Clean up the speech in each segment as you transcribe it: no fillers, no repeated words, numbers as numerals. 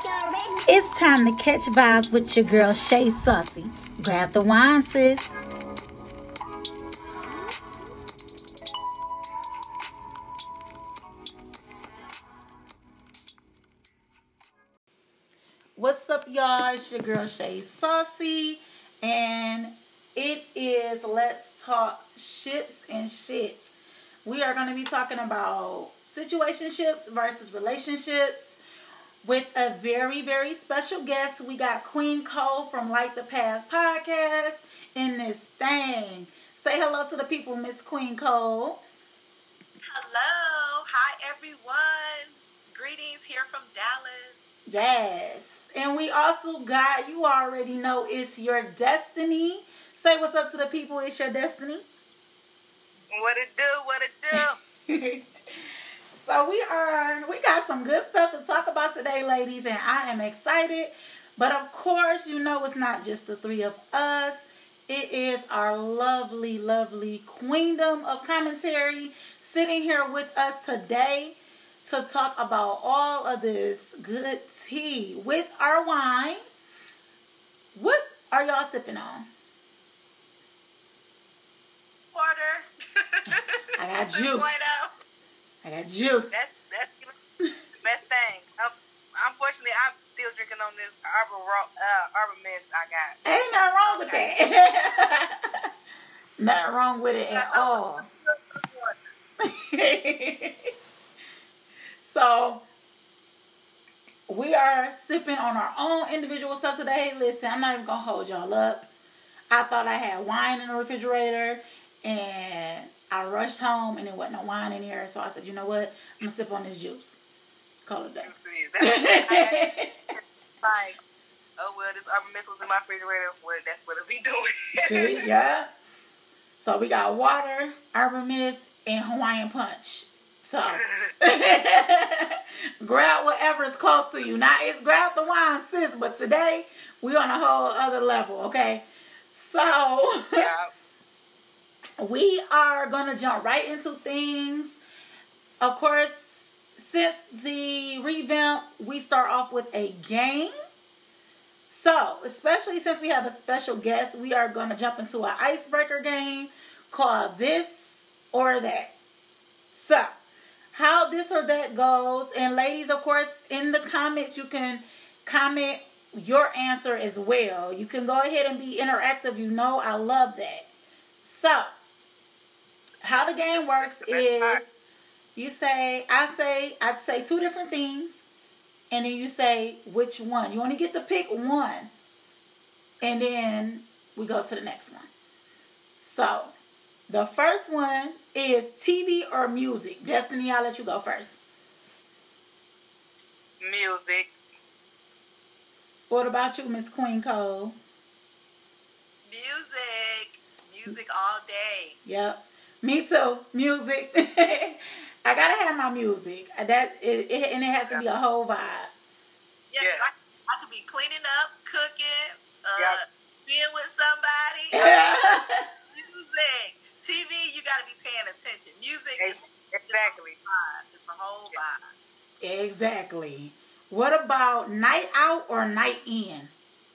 It's time to catch vibes with your girl Shay Saucy. Grab the wine, sis. What's up, y'all? It's your girl Shay Saucy, and it is Let's Talk Shits and Shits. We are going to be talking about situationships versus relationships with a very, very special guest. We got Queen Cole from Light the Path podcast in this thing. Say hello to the people, Miss Queen Cole. Hello. Hi, everyone. Greetings here from Dallas. Yes. And we also got, you already know, it's your destiny. Say what's up to the people. It's your destiny. What it do? What it do? So we got some good stuff to talk about today, ladies, and I am excited. But of course, you know it's not just the three of us. It is our lovely, lovely queendom of commentary sitting here with us today to talk about all of this good tea with our wine. What are y'all sipping on? Water. I got juice. I got juice. That's the best thing. Unfortunately, I'm still drinking on this Arbor Mist I got. Ain't nothing wrong with that. Nothing wrong with it at all. So, we are sipping on our own individual stuff today. Listen, I'm not even going to hold y'all up. I thought I had wine in the refrigerator, and I rushed home, and there wasn't no wine in here. So I said, you know what? I'm going to sip on this juice. Call it a day. Like, oh, well, this Arbor Mist was in my refrigerator. Well, that's what it'll be doing. See, yeah. So we got water, Arbor Mist, and Hawaiian Punch. So, grab whatever is close to you. Now, it's grab the wine, sis, but today, we on a whole other level, okay? So, we are going to jump right into things. Of course, since the revamp, we start off with a game. So, especially since we have a special guest, we are going to jump into an icebreaker game called This or That. So, how this or that goes, and ladies, of course, in the comments, you can comment your answer as well. You can go ahead and be interactive. You know, I love that. So, how the game works is I'd say two different things, and then you say which one. You only get to pick one, and then we go to the next one. So, the first one is TV or music. Destiny, I'll let you go first. Music. What about you, Miss Queen Cole? Music. Music all day. Yep. Me too. Music. I gotta have my music. And it has to be a whole vibe. Yeah. I could be cleaning up, cooking, being with somebody. Music. TV, you got to be paying attention. Music is exactly. It's a whole vibe. Exactly. What about night out or night in?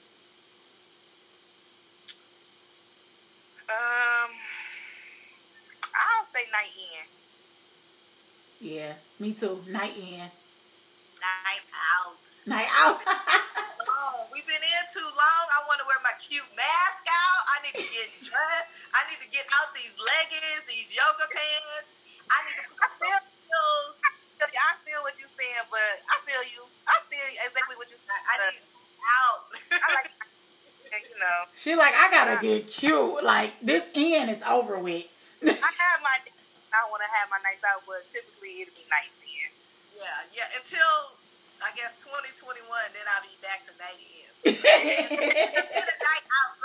I'll say night in. Yeah, me too. Night in. Night out. Night out. Oh, we've been in too long. I want to wear my cute mask out. I need to get dressed. I need to get out these leggings, these yoga pants. I need to put my heels. I feel what you're saying, but I feel you. I feel exactly what you're saying. I need out. I like, you know. She like, I gotta get cute. Like, this in is over with. I want to have my nights out, but typically it'll be nights in. Yeah. Until I guess 2021, then I'll be back to night in. Get a night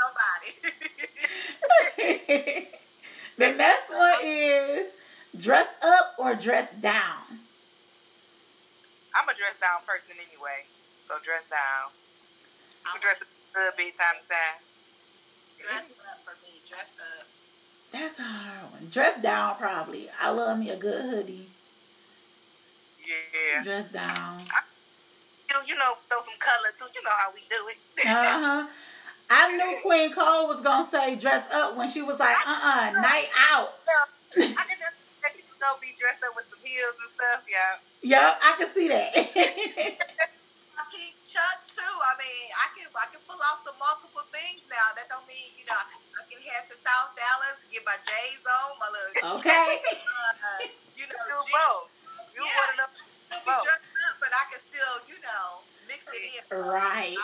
out, somebody. The next one is dress up or dress down. I'm a dress down person anyway, so dress down. I'm dress up big time to time. Dress up for me. Dress up. That's a hard one. Dress down, probably. I love me a good hoodie. Yeah. Dress down. I feel throw some color too. You know how we do it. I knew Queen Cole was gonna say dress up when she was like, night out. I didn't know that she was gonna be dressed up with some heels and stuff. Yeah. Yeah, I can see that. Pink chucks too. I mean, I can pull off some multiple things now. That don't mean I can head to South Dallas, get my J's on, my little okay. do both. You want to be dressed up, but I can still mix it in. Right.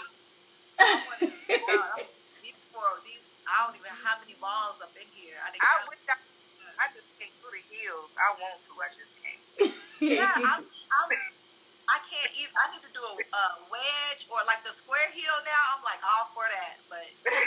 These I don't even have any balls up in here. I just can't do the heels. I want to. I just can't. Yeah, I can't either. I need to do a wedge or like the square heel now. I'm like all for that, but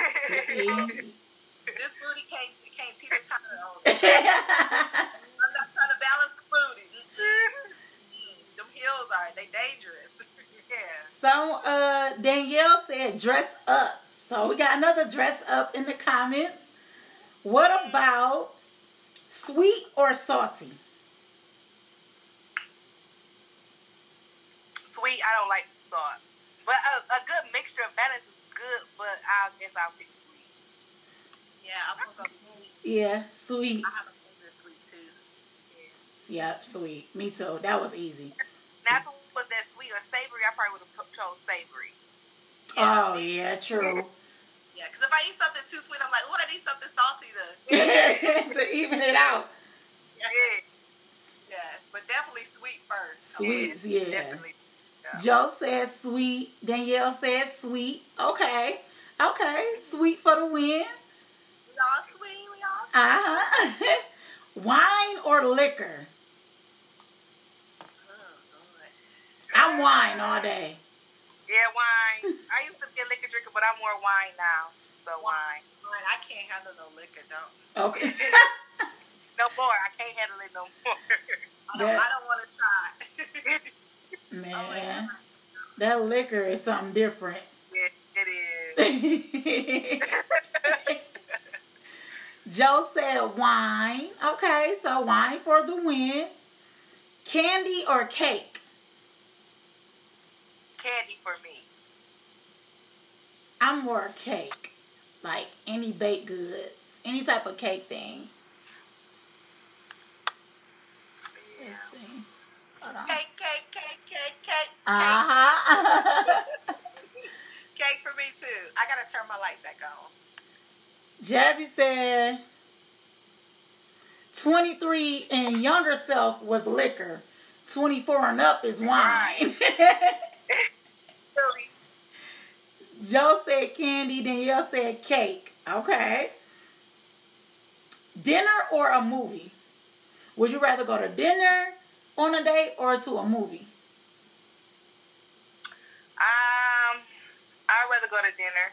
this booty can't teeter-totter on it. I'm not trying to balance the booty. Them heels they dangerous. Yeah. So Danielle said dress up. So we got another dress up in the comments. What about sweet or salty? Sweet, I don't like salt. But a good mixture of balance is good, but I guess I'll pick sweet. Yeah, I'm going to go with sweet. Yeah, sweet. I have a major sweet tooth. Yeah. Yep, sweet. Me too. That was easy. Now, if it was that sweet or savory, I probably would have chose savory. Yeah, oh, yeah, true. Yeah, because if I eat something too sweet, I'm like, oh, I need something salty to even it out. Yeah. Yes, but definitely sweet first. Sweet, yeah. Definitely. Yeah. Joe says sweet. Danielle says sweet. Okay. Sweet for the win. We all sweet. Wine or liquor? Oh, Lord. I'm wine all day. Yeah, wine. I used to be a liquor drinker, but I'm more wine now. So wine. I can't handle no liquor, don't. Okay. No more. I can't handle it no more. I don't want to try. Man, that liquor is something different. Yeah, it is. Joe said wine. Okay, so wine for the win. Candy or cake? Candy for me. I'm more cake. Like any baked goods. Any type of cake thing. Yeah. Let's see. Hold on. Cake. Cake for me too. I gotta turn my light back on. Jazzy said 23 and younger self was liquor. 24 and up is wine. Really? Joe said candy. Danielle said cake. Okay. Dinner or a movie? Would you rather go to dinner on a date or to a movie? I'd rather go to dinner.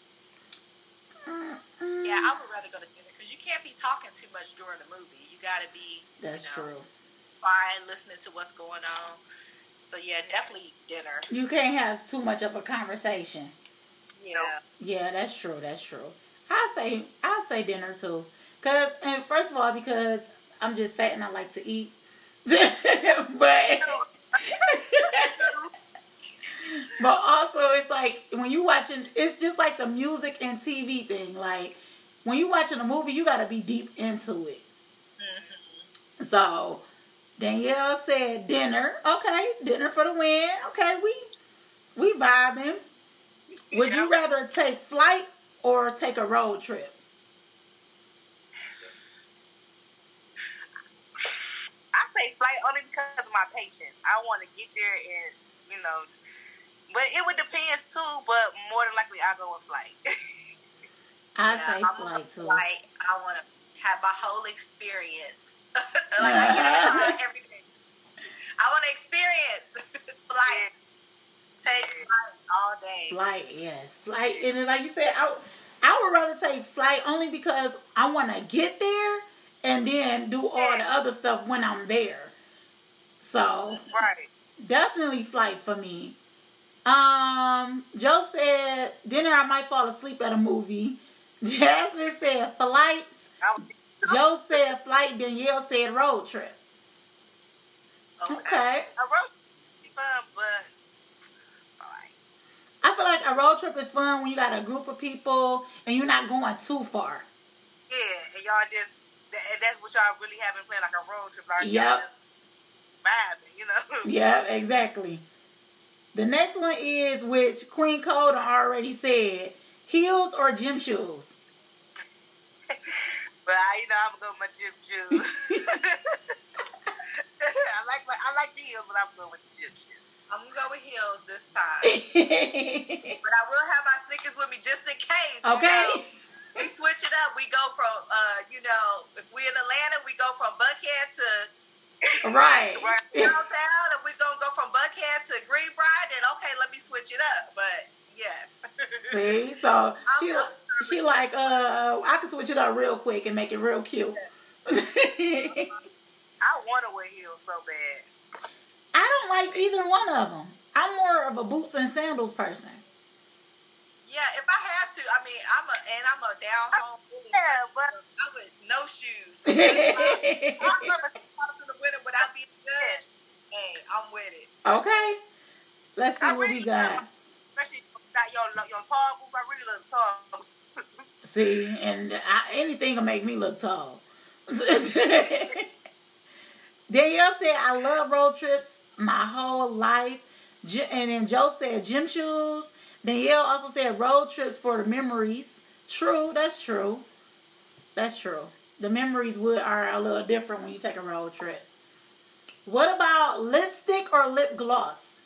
Yeah, I would rather go to dinner because you can't be talking too much during the movie. You got to be true. Fine, listening to what's going on. So yeah, definitely dinner. You can't have too much of a conversation. Yeah. Yeah, that's true. I'll say dinner too. And first of all, because I'm just fat and I like to eat. But also it's like when you watching, it's just like the music and TV thing. Like when you watching a movie, you got to be deep into it. Mm-hmm. So Danielle said dinner. Okay, dinner for the win. Okay, we vibing. Would you rather take flight or take a road trip? I say flight only because of my patience. I want to get there and, but it would depend too, but more than likely I'll go with flight. I say flight too. I want to have my whole experience. I get it everything. I want to experience flight. Take flight all day. Flight, yes. Flight. And like you said, I would rather take flight only because I want to get there and then do all the other stuff when I'm there. So, definitely flight for me. Joe said dinner, I might fall asleep at a movie. Jasmine said flights. Joe said flight. Danielle said road trip. Okay. A road trip would be fun, but think a road trip is fun when you got a group of people and you're not going too far. Yeah, and y'all just, that's what y'all really having planned, like a road trip. Like Yep. Just vibing, you know? Yeah, exactly. The next one is, which Queen Code already said, heels or gym shoes? But I'm gonna go with my gym shoes. I like the heels, but I'm going with the gym shoes. I'm gonna go with heels this time. But I will have my sneakers with me just in case. Okay. We switch it up. We go from if we're in Atlanta, we go from Buckhead to right downtown, and we're gonna go from Buckhead to Greenbrier. Then okay, let me switch it up. But yes. See, so she like, I can switch it up real quick and make it real cute. I want to wear heels so bad. I don't like either one of them. I'm more of a boots and sandals person. Yeah, if I had to, I'm a down home bully. Yeah, but I would no shoes. I'm gonna house in the winter without being judged. Hey, I'm with it. Okay, let's see what we got. Especially your tall boots. I really love tall. See, and anything will make me look tall. Danielle said, I love road trips my whole life. And then Joe said, gym shoes. Danielle also said, road trips for the memories. True, that's true. That's true. The memories are a little different when you take a road trip. What about lipstick or lip gloss?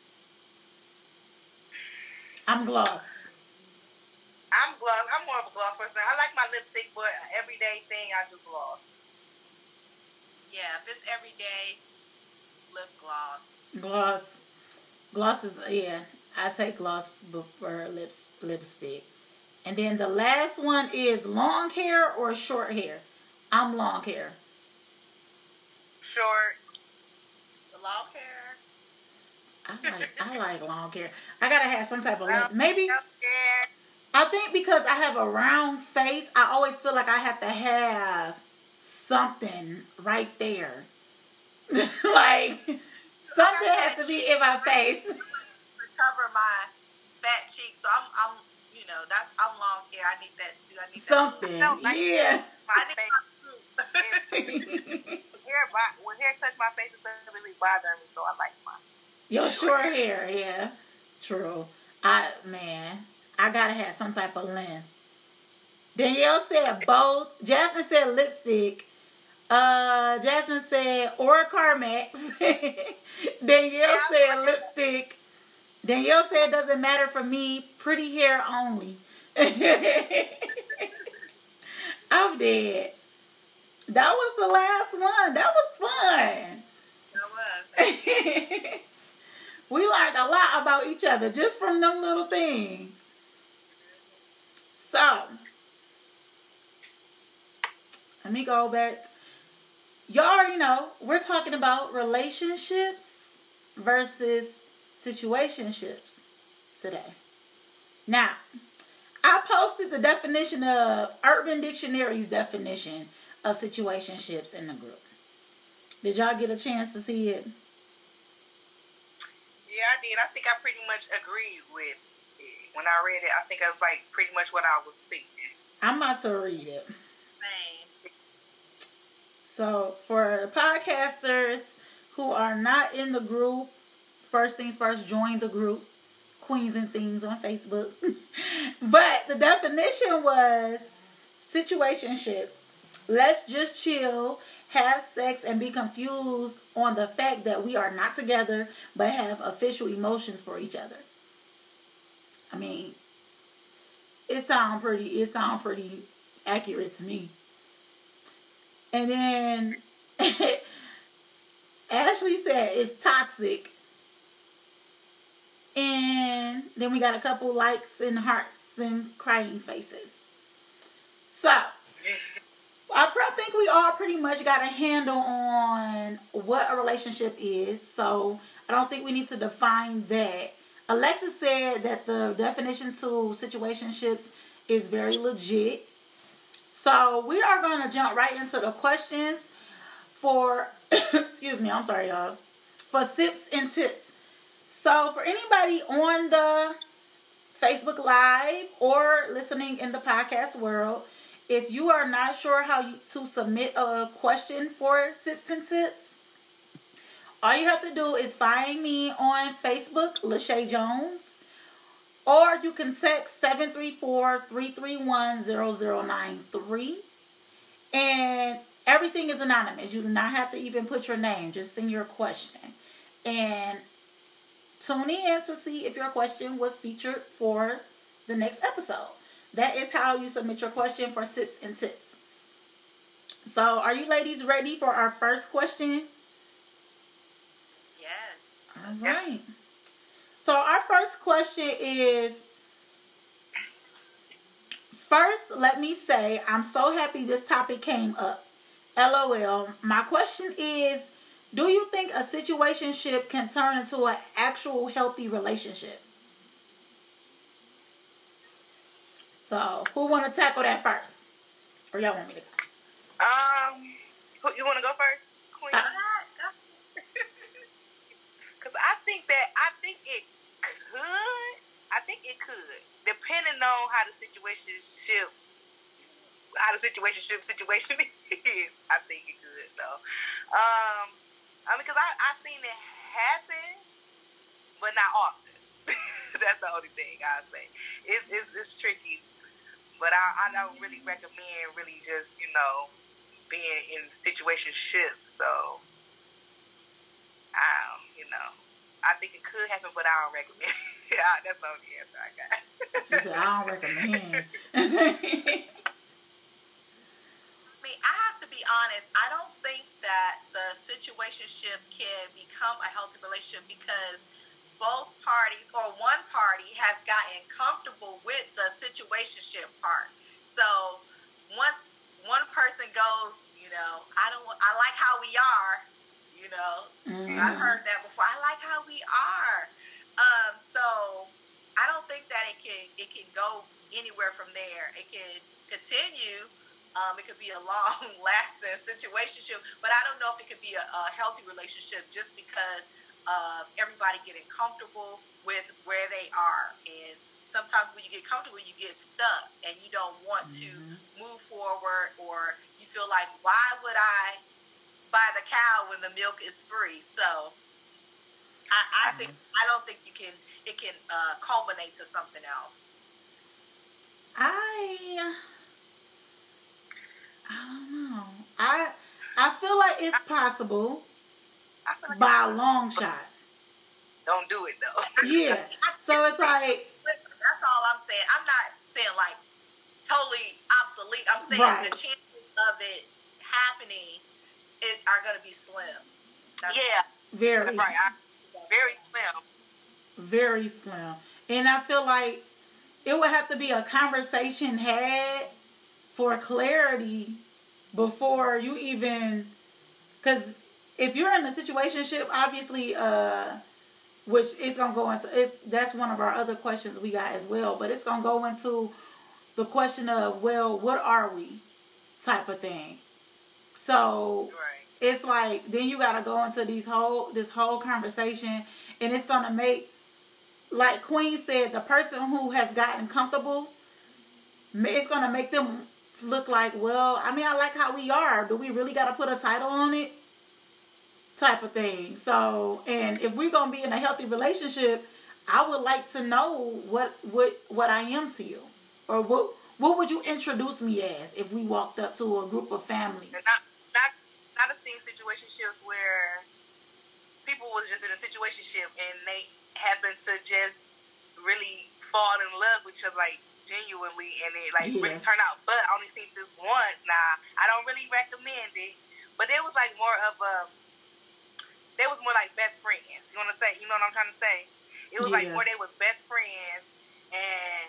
I'm gloss. I'm gloss. I'm more of a gloss person. I like my lipstick, but everyday thing I do gloss. Yeah, if it's everyday, lip gloss. Gloss is, yeah, I take gloss for lipstick. And then the last one is long hair or short hair. I'm long hair. Short. The long hair. I like long hair. I gotta have some type of maybe. I think because I have a round face, I always feel like I have to have something right there. Like something has to be in my face. Cover my fat cheeks, so I'm I'm long hair. I need that too. I need something. That Yeah. I need when hair touch my face, it doesn't really bother me, so I like mine. Your short hair, yeah. True. I gotta have some type of length. Danielle said both. Jasmine said lipstick. Jasmine said or Carmex. Danielle said lipstick. Danielle said it doesn't matter for me. Pretty hair only. I'm dead. That was the last one. That was fun. That was. We learned a lot about each other just from them little things. So, let me go back. Y'all already know we're talking about relationships versus situationships today. Now, I posted the definition of Urban Dictionary's definition of situationships in the group. Did y'all get a chance to see it? Yeah, I did. I think I pretty much agreed with it. When I read it, I think it was like pretty much what I was thinking. I'm about to read it. Same. So, for the podcasters who are not in the group, first things first, join the group. Queens and Things on Facebook. But the definition was situationship. Let's just chill, have sex, and be confused on the fact that we are not together but have official emotions for each other. I mean, it sound pretty accurate to me. And then Ashley said it's toxic. And then we got a couple likes and hearts and crying faces. So, I think we all pretty much got a handle on what a relationship is. So, I don't think we need to define that. Alexis said that the definition to situationships is very legit. So, we are going to jump right into the questions for, excuse me, I'm sorry, y'all, for sips and tips. So, for anybody on the Facebook Live or listening in the podcast world, if you are not sure how to submit a question for Sips and Tips, all you have to do is find me on Facebook, Lachey Jones, or you can text 734-331-0093. And everything is anonymous. You do not have to even put your name. Just send your question. And tune in to see if your question was featured for the next episode. That is how you submit your question for Sips and Tips. So, are you ladies ready for our first question? Yes. All right. So, our first question is, first, let me say, I'm so happy this topic came up. LOL. My question is, do you think a situationship can turn into an actual healthy relationship? So, who want to tackle that first? Or y'all want me to go? You want to go first, Queen? Because I think it could, depending on how the situationship situation is. I think it could, though. Because I've seen it happen, but not often. That's the only thing I say. It's tricky, but I don't really recommend really just being in situationships. So I think it could happen, but I don't recommend. Yeah, that's the only answer I got. She said, I don't recommend. I have to be honest. I don't think that the situationship can become a healthy relationship because both parties or one party has gotten comfortable with the situationship part. So once one person goes, I like how we are. I've heard that before. I like how we are. So I don't think that it can go anywhere from there. It can continue. It could be a long-lasting situationship, but I don't know if it could be a healthy relationship just because of everybody getting comfortable with where they are. And sometimes when you get comfortable, you get stuck, and you don't want to move forward, or you feel like, why would I buy the cow when the milk is free? So I don't think it can culminate to something else. I don't know. I feel like it's possible by a long shot. Don't do it though. Yeah. So it's like, that's all I'm saying. I'm not saying like totally obsolete. I'm saying the chances of it happening are going to be slim. Very. Right. Very slim. Very slim. And I feel like it would have to be a conversation had for clarity before you even, because if you're in a situationship, obviously, which is going to go into, that's one of our other questions we got as well, but it's going to go into the question of, well, what are we type of thing. So it's like, then you got to go into this whole conversation, and it's going to make, like Queen said, the person who has gotten comfortable, it's going to make them look like, well, I like how we are. Do we really got to put a title on it? Type of thing. So, and if we're going to be in a healthy relationship, I would like to know what I am to you. Or what would you introduce me as if we walked up to a group of family? Not seen situationships where people was just in a situationship and they happen to just really fall in love with each other, like genuinely, and it really turned out. But I only seen this once. Now I don't really recommend it, but it was like more of they was more like best friends. You want to say? You know what I'm trying to say? It was like more they was best friends, and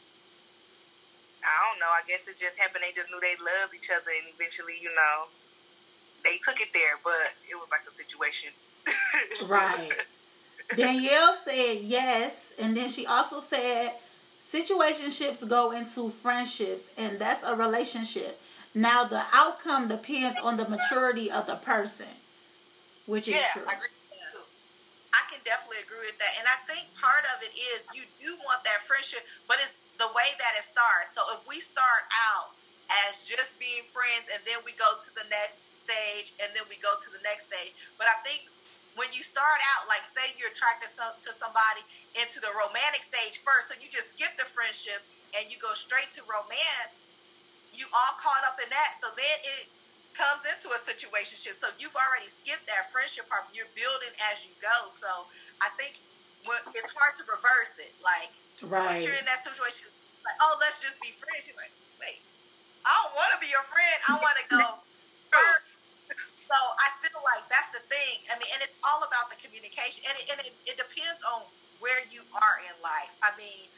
I don't know. I guess it just happened. They just knew they loved each other, and eventually, they took it there. But it was like a situation. Right. Danielle said yes, and then she also said situationships go into friendships, and that's a relationship. Now the outcome depends on the maturity of the person, which is true. I agree with that too. I can definitely agree with that, and I think part of it is you do want that friendship friendship, but it's the way that it starts. So if we start out as just being friends, and then we go to the next stage, and then we go to the next stage. But I think when you start out, like say you're attracted to somebody into the romantic stage first, so you just skip the friendship and you go straight to romance, you all caught up in that. So then it comes into a situationship. So you've already skipped that friendship part. You're building as you go. So I think it's hard to reverse it. Like, once you're in that situation, like, oh, let's just be friends. You're like, wait, I don't want to be your friend. I want to go first. So I feel like that's the thing. I mean, and it's all about the communication. And it depends on where you are in life. I mean,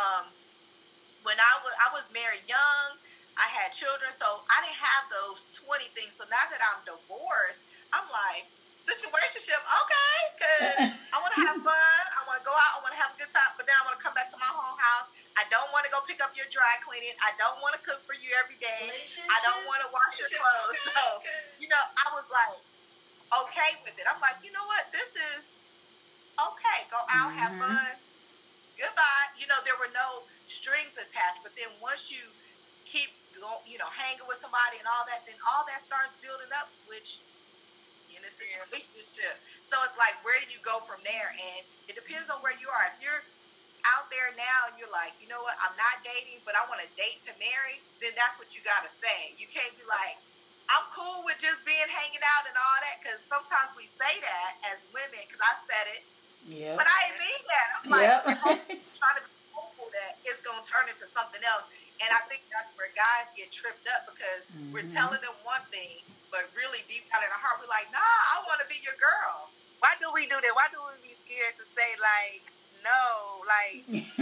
when I was married young, I had children, so I didn't have those 20 things. So now that I'm divorced, I'm like, situationship, okay, because I want to have fun, I want to go out, I want to have a good time, but then I want to come back to my home house. I don't want to go pick up your dry cleaning. I don't want to cook for you every day. I don't want to wash your clothes. So, I was like, okay with it. I'm like, you know what, this is okay. Go out, have fun, goodbye. There were no strings attached, but then once you keep hanging with somebody and all that, then all that starts building up, which in a situationship. So it's like, where do you go from there? And it depends on where you are. If you're out there now and you're like, you know what, I'm not dating, but I want to date to marry, then that's what you got to say. You can't be like, I'm cool with just being hanging out and all that, because sometimes we say that as women, because I said it, but I ain't mean that. I'm like, trying to be hopeful that it's going to turn into something else. And I think that's where guys get tripped up, because we're telling them one thing, but really deep down in our heart, we're like, nah, I want to be your girl. Why do we do that? Why do we be scared to say, like, no? Like,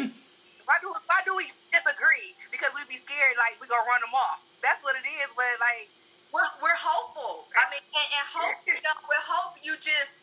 why do we disagree? Because we be scared, like, we gonna run them off. That's what it is. But, like, we're hopeful. I mean, and hope, with hope, you just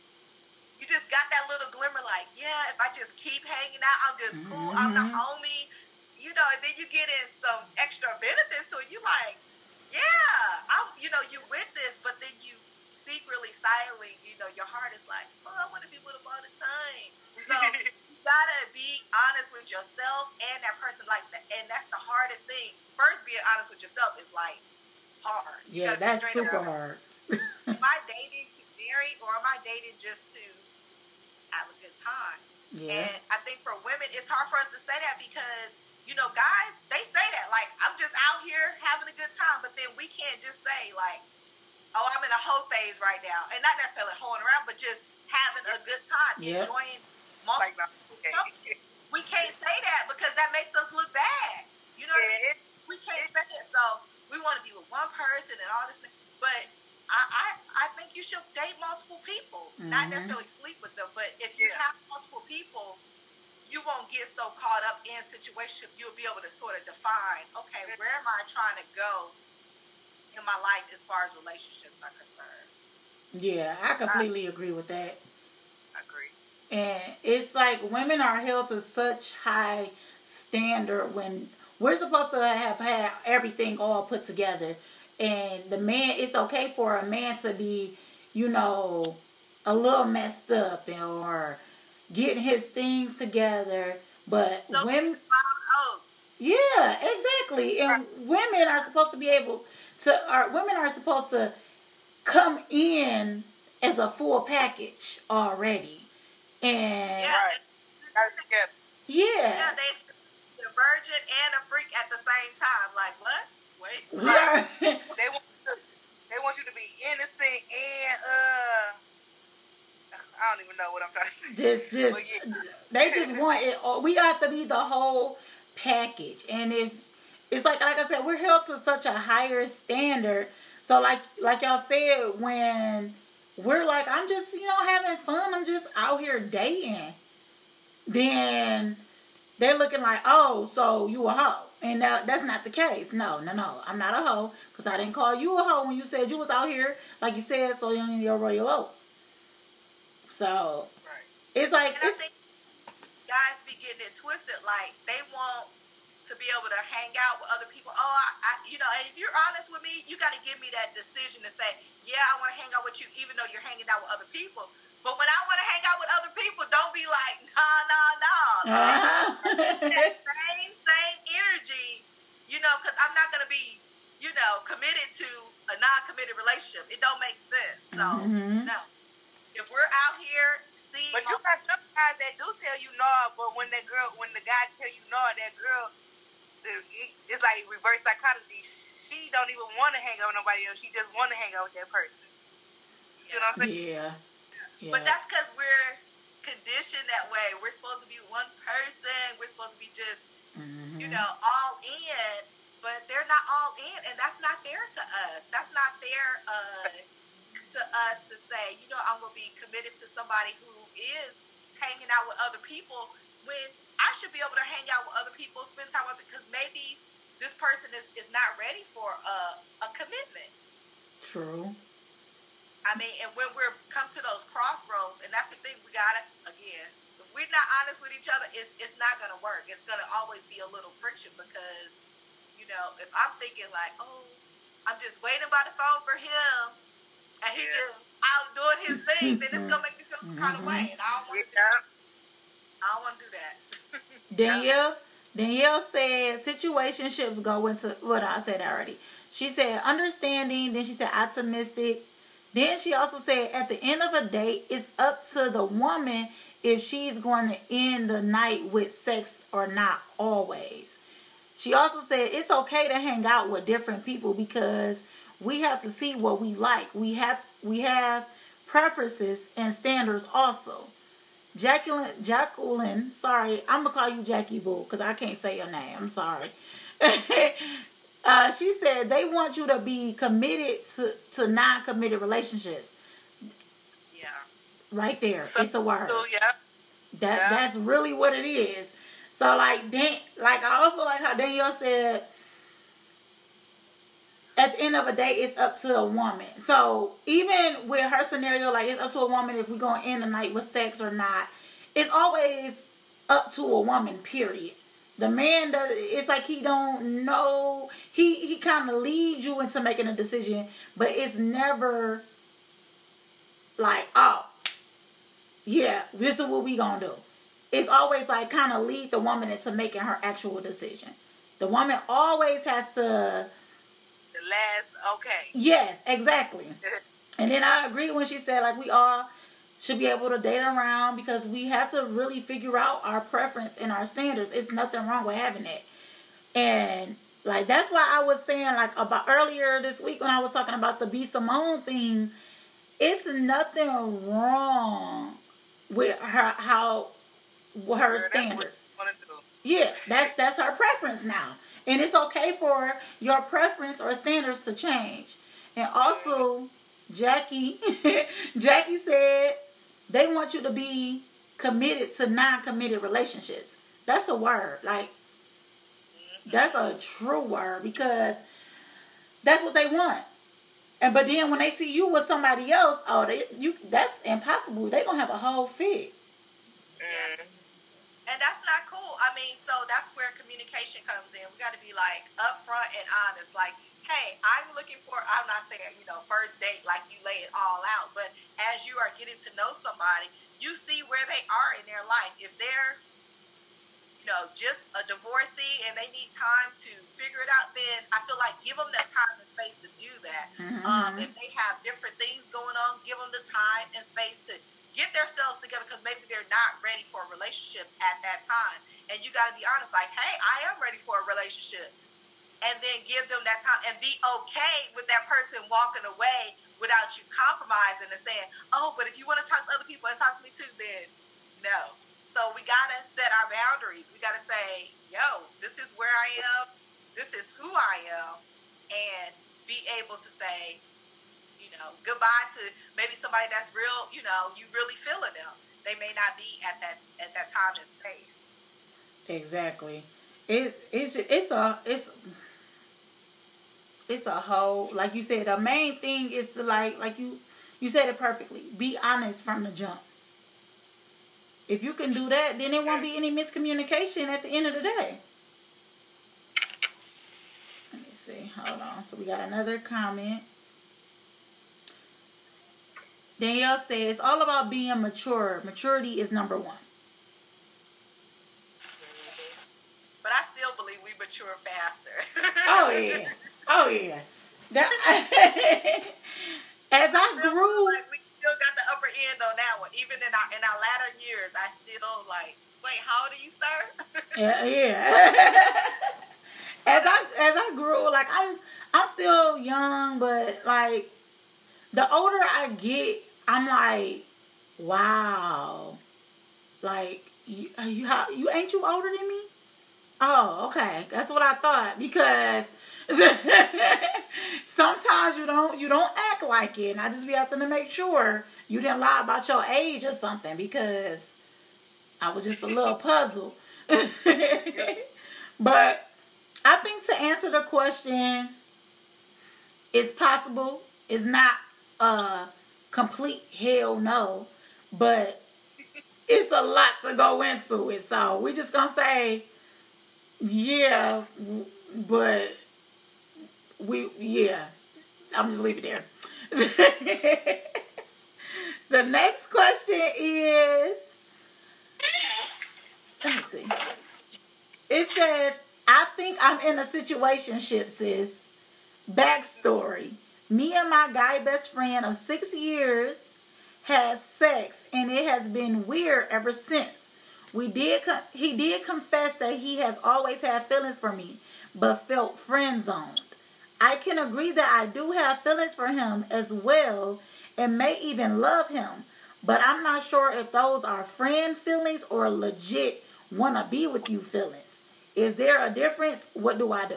got that little glimmer, like, yeah, if I just keep hanging out, I'm just cool, I'm the homie, and then you get in some extra benefits to it. You like, yeah, you with this, but then you secretly, silently, your heart is like, oh, I want to be with him all the time. So you gotta be honest with yourself and that person, like that, and that's the hardest thing. First, being honest with yourself is like hard. Yeah, that's super hard. Am I dating to marry, or am I dating just to have a good time? Yeah. And I think for women, it's hard for us to say that, because guys, they say that, like, I'm just out here having a good time, but then we can't just say, like, oh, I'm in a hoe phase right now, and not necessarily hoeing around, but just having a good time, enjoying multiple. We can't say that, because that makes us look bad. You know what I mean? We can't say it, so we want to be with one person and all this thing, but I think you should date multiple people, not necessarily sleep with them, but if you have multiple people, you won't get so caught up in situation. You'll be able to sort of define, okay, where am I trying to go in my life as far as relationships are concerned. Yeah, I completely agree with that. I agree. And it's like women are held to such high standard when we're supposed to have had everything all put together. And the man, it's okay for a man to be, a little messed up or getting his things together. But women, yeah, exactly. And women are supposed to be able to, women are supposed to come in as a full package already. And yeah, they're a virgin and a freak at the same time. Like, what? Wait, they want you to be innocent and I don't even know what I'm trying to say. They just want it. We have to be the whole package, and if it's like I said, we're held to such a higher standard. So like y'all said, when we're like, I'm just having fun, I'm just out here dating, then they're looking like, oh, so you a hoe. And that's not the case. No. I'm not a hoe, because I didn't call you a hoe when you said you was out here, like you said, so you don't need your royal oats. So, it's like... And I think guys be getting it twisted. Like, they want to be able to hang out with other people. Oh, and if you're honest with me, you got to give me that decision to say, yeah, I want to hang out with you, even though you're hanging out with other people. But when I want to hang out with other people, don't be like, nah. That same energy, because I'm not going to be, committed to a non-committed relationship. It don't make sense. So, no. If we're out here seeing... But you got some guys that do tell you no, but when the guy tell you no, that girl, it's like reverse psychology. She don't even want to hang out with nobody else. She just want to hang out with that person. You know what I'm saying? Yeah. But that's because we're conditioned that way. We're supposed to be one person. We're supposed to be just, all in. But they're not all in, and that's not fair to us. That's not fair to us to say, I'm going to be committed to somebody who is hanging out with other people when I should be able to hang out with other people, spend time with, because maybe this person is not ready for a commitment. True. I mean, and when we're come to those crossroads, and that's the thing, we gotta, again, if we're not honest with each other, it's not gonna work. It's gonna always be a little friction because, if I'm thinking like, oh, I'm just waiting by the phone for him, and he just out doing his thing, then it's gonna make me feel some kind of way, and I don't want to do that. Danielle said situationships go into what I said already. She said understanding, then she said optimistic. Then she also said at the end of a date, it's up to the woman if she's going to end the night with sex or not always. She also said it's okay to hang out with different people because we have to see what we like. We have preferences and standards also. Jacqueline, sorry, I'm going to call you Jackie Boo because I can't say your name. I'm sorry. She said they want you to be committed to non-committed relationships. Yeah. Right there. It's a word. Yeah. That's really what it is. So I also like how Danielle said at the end of the day, it's up to a woman. So even with her scenario, like it's up to a woman if we're going to end the night with sex or not. It's always up to a woman, period. The man does. It's like he don't know. He kind of leads you into making a decision, but it's never like, oh, yeah, this is what we gonna do. It's always like kind of lead the woman into making her actual decision. The woman always has to. The last, okay. Yes, exactly. And then I agree when she said like we all should be able to date around because we have to really figure out our preference and our standards. It's nothing wrong with having that. And like that's why I was saying like about earlier this week when I was talking about the B. Simone thing, it's nothing wrong with her standards. Yeah, that's her preference now. And it's okay for your preference or standards to change. And also Jackie said they want you to be committed to non-committed relationships. That's a word. Like, that's a true word because that's what they want. But then when they see you with somebody else, that's impossible. They're going to have a whole fit. Yeah. And that's not cool. I mean, so that's where communication comes in. We got to be like upfront and honest. Like, hey, I'm looking for, I'm not saying, first date, like you lay it all out. But as you are getting to know somebody, you see where they are in their life. If they're, just a divorcee and they need time to figure it out, then I feel like give them the time and space to do that. If they have different things going on, give them the time and space to get themselves together because maybe they're not ready for a relationship at that time. And you got to be honest, like, hey, I am ready for a relationship. And then give them that time and be okay with that person walking away without you compromising and saying, oh, but if you want to talk to other people and talk to me too, then no. So we got to set our boundaries. We got to say, yo, this is where I am. This is who I am. And be able to say, goodbye to maybe somebody that's real, you really feeling them. They may not be at that time and space. Exactly. It's a whole, like you said, the main thing is to like you said it perfectly. Be honest from the jump. If you can do that, then there won't be any miscommunication at the end of the day. Let me see. Hold on. So we got another comment. Danielle says it's all about being mature. Maturity is number one. But I still believe we mature faster. Oh yeah. Oh yeah. As I grew, like we still got the upper end on that one. Even in our latter years, I still like. Wait, how old are you, sir? yeah. As I grew, like I'm still young, but like the older I get, I'm like, wow. Like you ain't you older than me? Oh, okay. That's what I thought, because sometimes you don't act like it, and I just be having to make sure you didn't lie about your age or something, because I was just a little puzzled. But I think to answer the question, it's possible. It's not a complete hell no, but it's a lot to go into it. So we're just gonna say, yeah, but I'm just leave it there. The next question is, let me see. It says, I think I'm in a situationship, sis. Backstory. Me and my guy best friend of 6 years has sex, and it has been weird ever since. He did confess that he has always had feelings for me, but felt friend-zoned. I can agree that I do have feelings for him as well, and may even love him, but I'm not sure if those are friend feelings or legit wanna be with you feelings. Is there a difference? What do I do?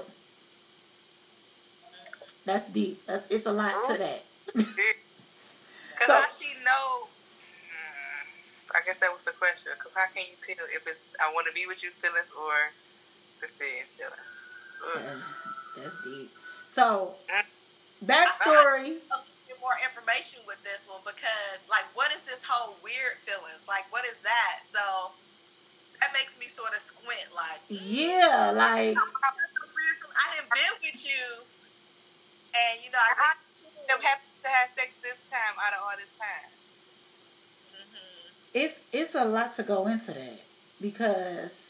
That's deep. It's a lot to that. Because how she know? I guess that was the question. Because how can you tell if it's I want to be with you feelings or the friend feelings? That's deep. So, backstory. A little bit more information with this one, because like, what is this whole weird feelings? Like, what is that? So that makes me sort of squint. Like, yeah, like I didn't been with you, and you know I them happy to have sex this time out of all this time. It's a lot to go into that, because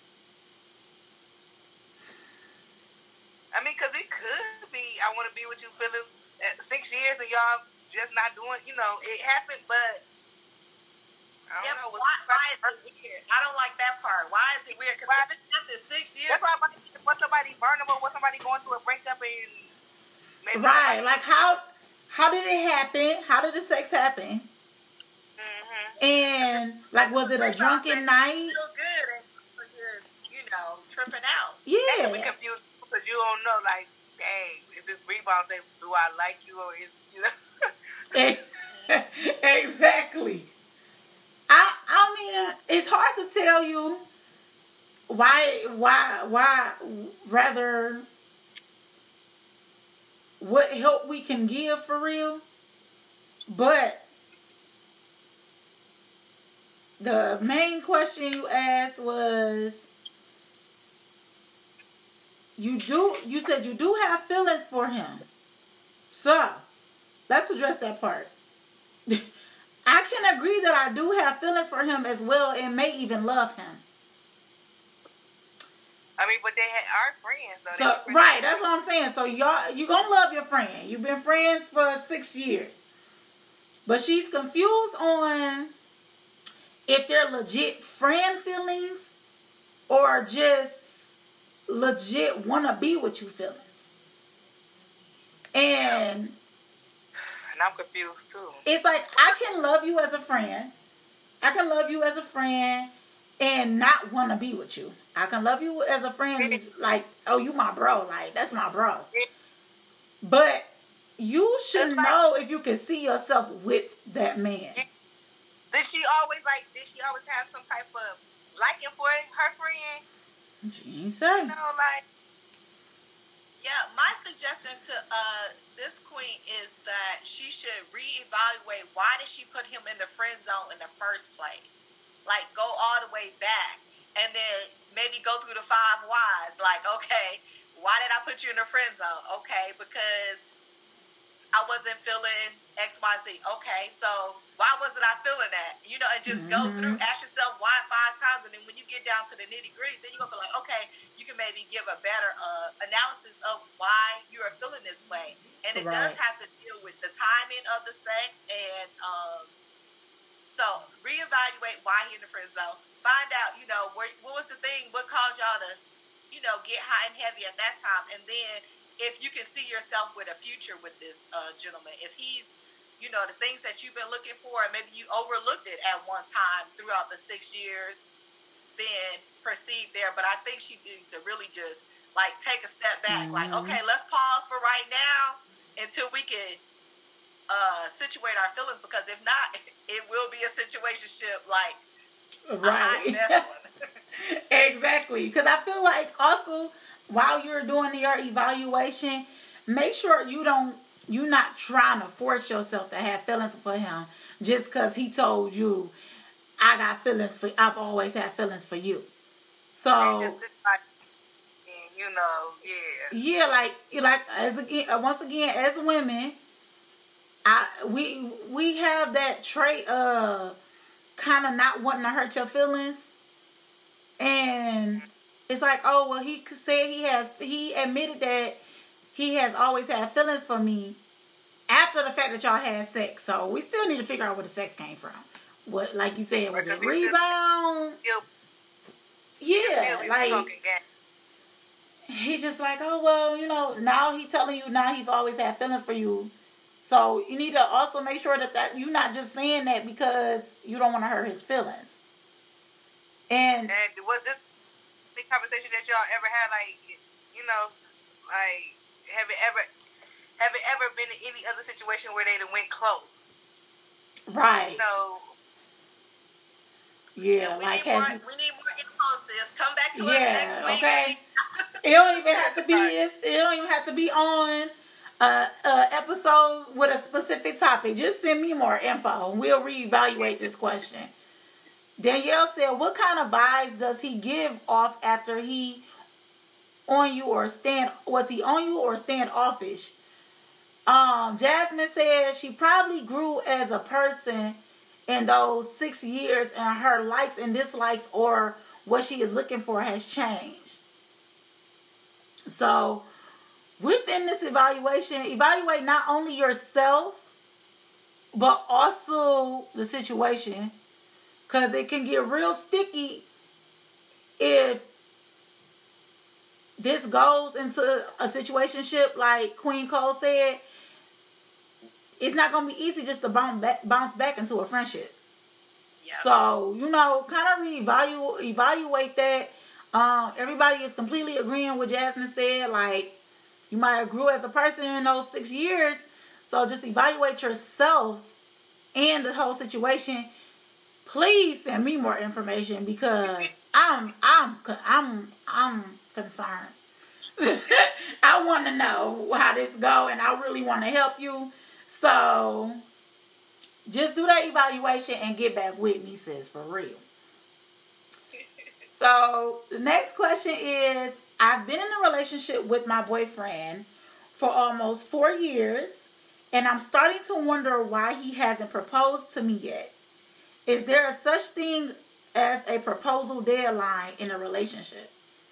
I mean, because it could be I want to be with you feelings at 6 years and y'all just not doing, it happened, but I don't know. Why is it weird? I don't like that part. Why is it weird? Because if it's after 6 years, that's why was somebody vulnerable? Was somebody going through a breakup and maybe right? Like how did it happen? How did the sex happen? Mm-hmm. And like, was it a drunken night? Feel good and just tripping out. Yeah. That can be confused because you don't know. Like, dang, is this rebound say, do I like you, or is Exactly. I mean, it's hard to tell you why rather what help we can give for real, but the main question you asked was, you said you do have feelings for him. So, let's address that part. I can agree that I do have feelings for him as well, and may even love him. I mean, but they are friends. So, right, that's what I'm saying. So, you gonna love your friend. You've been friends for 6 years. But she's confused on if they're legit friend feelings or just legit want to be with you feelings. And I'm confused too. It's like, I can love you as a friend. I can love you as a friend and not want to be with you. I can love you as a friend who's like, oh, you my bro. Like, that's my bro. But you should know if you can see yourself with that man. Did she always have some type of liking for her friend? She ain't saying. Yeah, my suggestion to this queen is that she should reevaluate why did she put him in the friend zone in the first place. Like, go all the way back, and then maybe go through the 5 whys. Like, okay, why did I put you in the friend zone? Okay, because I wasn't feeling X, Y, Z. Okay, so Why wasn't I feeling that? You know, and just go through, ask yourself why 5 times, and then when you get down to the nitty gritty, then you're gonna be like, okay, you can maybe give a better analysis of why you are feeling this way. And it does have to deal with the timing of the sex, and so reevaluate why he in the friend zone. Find out, you know, what was the thing, what caused y'all to, you know, get high and heavy at that time, and then if you can see yourself with a future with this gentleman, if he's, you know, the things that you've been looking for, and maybe you overlooked it at one time throughout the 6 years, then proceed there. But I think she needs to really just, like, take a step back. Like, okay, let's pause for right now until we can situate our feelings, because if not, it will be a situationship like a hot mess one. Exactly. Because I feel like also, while you're doing your evaluation, make sure you're not trying to force yourself to have feelings for him just because he told you, I've always had feelings for you. So, you know, once again, as women, we have that trait of kind of not wanting to hurt your feelings, and it's like, oh well, he said he admitted that he has always had feelings for me after the fact that y'all had sex. So we still need to figure out where the sex came from. What, like you said, was it rebound? Yeah, like he just like, oh well, you know, now he telling you now he's always had feelings for you. So you need to also make sure that you're not just saying that because you don't want to hurt his feelings. And was this the conversation that y'all ever had, like, you know, like, have it ever been in any other situation where they went close? Right. You know. Yeah, we need more info, sis. Come back to us next week. Okay. It don't even have to be on episode with a specific topic. Just send me more info and we'll reevaluate this question. Danielle said, what kind of vibes does he give off after he on you, or was he on you or standoffish? Jasmine says she probably grew as a person in those 6 years, and her likes and dislikes or what she is looking for has changed. So within this evaluation, evaluate not only yourself, but also the situation. Because it can get real sticky if this goes into a situationship, like Queen Cole said. It's not going to be easy just to bounce back into a friendship. Yep. So, you know, kind of evaluate that. Everybody is completely agreeing with Jasmine said. Like, you might have grew as a person in those 6 years. So just evaluate yourself and the whole situation. Please send me more information because I'm concerned. I want to know how this go, and I really want to help you. So just do that evaluation and get back with me, sis, for real. So the next question is, I've been in a relationship with my boyfriend for almost 4 years, and I'm starting to wonder why he hasn't proposed to me yet. Is there a such thing as a proposal deadline in a relationship?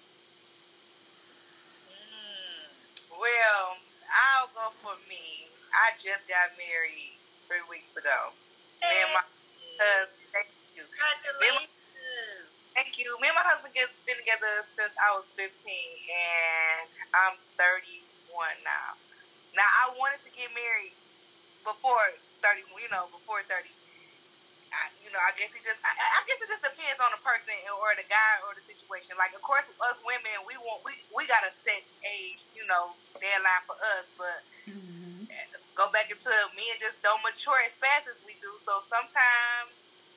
Well, I'll go for me. I just got married 3 weeks ago. Me and my husband, thank you. Congratulations. Thank you. Me and my husband have been together since I was 15, and I'm 31 now. Now, I wanted to get married before 30, before 30. I guess it just depends on the person or the guy or the situation. Like, of course, us women, we got a set age, deadline for us, but go back into men just don't mature as fast as we do. So sometimes,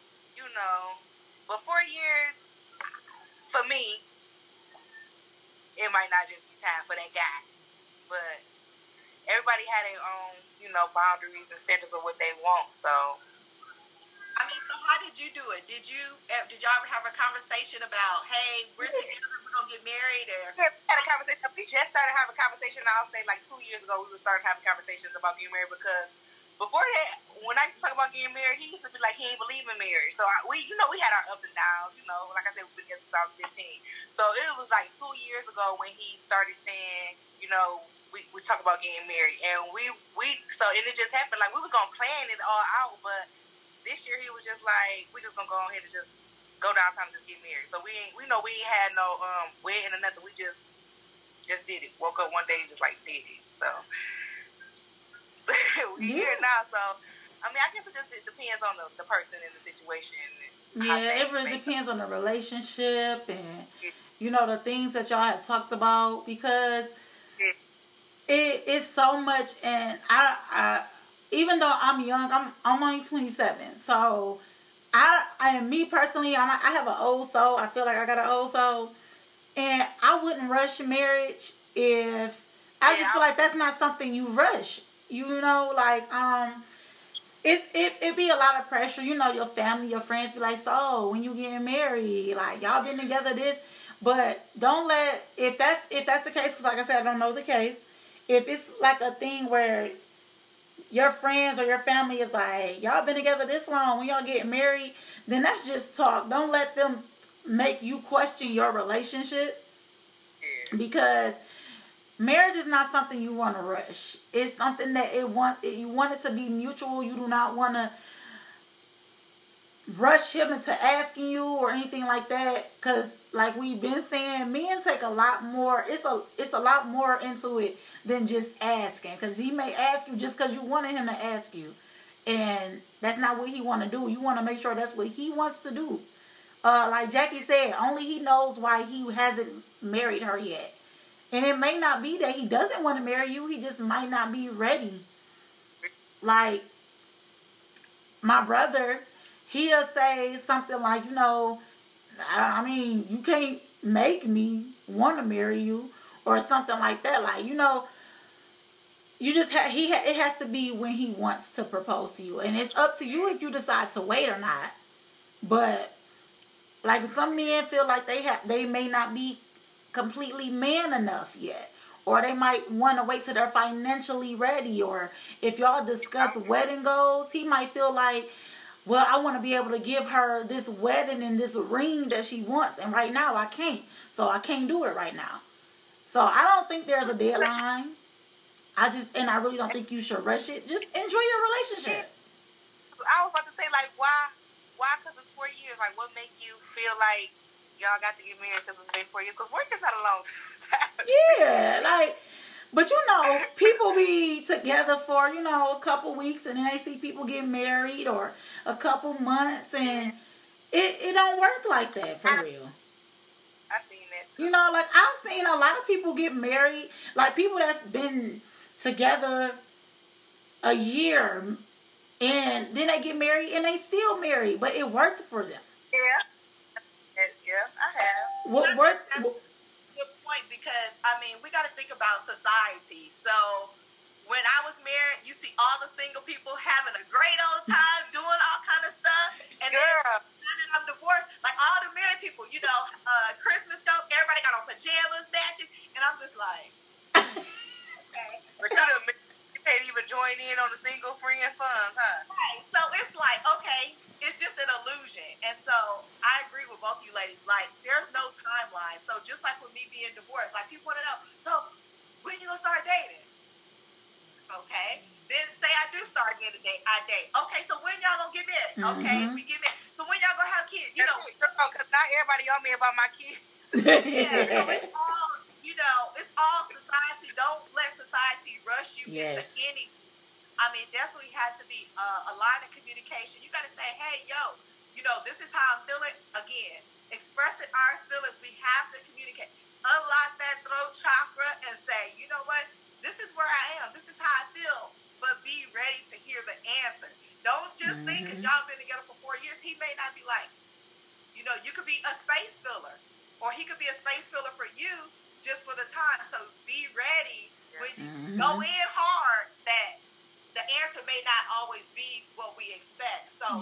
but 4 years, for me, it might not just be time for that guy. But everybody had their own, boundaries and standards of what they want, so. So how did you do it? Did y'all ever have a conversation about, hey, we're together, we're going to get married? Or? We had a conversation. We just started having a conversation, I'll say like 2 years ago, we started having conversations about getting married, because before that, when I used to talk about getting married, he used to be like, he ain't believe in marriage. So we had our ups and downs. Like I said, we've been together since 2015. So it was like 2 years ago when he started saying, we talk about getting married, and and it just happened. Like we was gonna plan it all out, but this year he was just like, we just gonna go on here and just go downtown and just get married. So we ain't had no wedding or nothing. We just did it. Woke up one day and just like did it. So we're here now. So I mean, I guess it just depends on the person and the situation. Yeah, it really depends on the relationship and the things that y'all have talked about, because it's so much. And I even though I'm young, I'm only 27, so me personally, I have an old soul. I feel like I got an old soul, and I wouldn't rush marriage if I just feel like that's not something you rush. It'd be a lot of pressure. Your family, your friends be like, so when you getting married, like y'all been together this, but don't let, if that's the case, because like I said, I don't know the case. If it's like a thing where your friends or your family is like, y'all been together this long, when y'all get married, then that's just talk. Don't let them make you question your relationship, because marriage is not something you want to rush. It's something that you want it to be mutual. You do not want to rush him into asking you or anything like that, because like we've been saying, men take a lot more. It's a lot more into it than just asking, because he may ask you just because you wanted him to ask you, and that's not what he want to do. You want to make sure that's what he wants to do. Like Jackie said, only he knows why he hasn't married her yet. And it may not be that he doesn't want to marry you. He just might not be ready. Like, my brother, he'll say something like, I mean, you can't make me want to marry you, or something like that. Like, you just it has to be when he wants to propose to you. And it's up to you if you decide to wait or not. But, like, some men feel like they may not be completely man enough yet, or they might want to wait till they're financially ready, or if y'all discuss wedding goals, he might feel like, well, I want to be able to give her this wedding and this ring that she wants, and right now I can't, so I can't do it right now. So I don't think there's a deadline. I really don't think you should rush it. Just enjoy your relationship. I was about to say, like, why? Because it's 4 years. Like, what make you feel like y'all got to get married because it's been 4 years? Because work is not a long time. Yeah, like, but people be together for, a couple weeks, and then they see people get married, or a couple months, and it don't work like that, for real. I've seen that too. Like, I've seen a lot of people get married, like people that's been together a year, and then they get married, and they still married, but it worked for them. Yeah, I have. What worked? Good point, because we got to think about society. So when I was married, you see all the single people having a great old time doing all kind of stuff, and then now that I'm divorced, like all the married people, Christmas stuff, everybody got on pajamas, matching, and I'm just like, okay. But you can't even join in on the single friends fun, huh? Right. So it's like, okay, it's just an illusion. And so I agree with both of you ladies. Like, there's no timeline. So just like with me being divorced, like people want to know, so when you gonna start dating? Okay. Then say I do start getting a date, I date. Okay, so when y'all gonna get married? Mm-hmm. Okay, we get married. So when y'all gonna have kids? Because not everybody on me about my kids. Yeah, so it's all, it's all society. Don't let society rush you into anything. Definitely has to be a line of communication. You got to say, hey, this is how I'm feeling. Again, expressing our feelings. We have to communicate. Unlock that throat chakra and say, you know what? This is where I am. This is how I feel. But be ready to hear the answer. Don't just think because y'all been together for 4 years. He may not be like, you could be a space filler. Or he could be a space filler for you just for the time. So be ready when you go in hard that the answer may not always be what we expect. So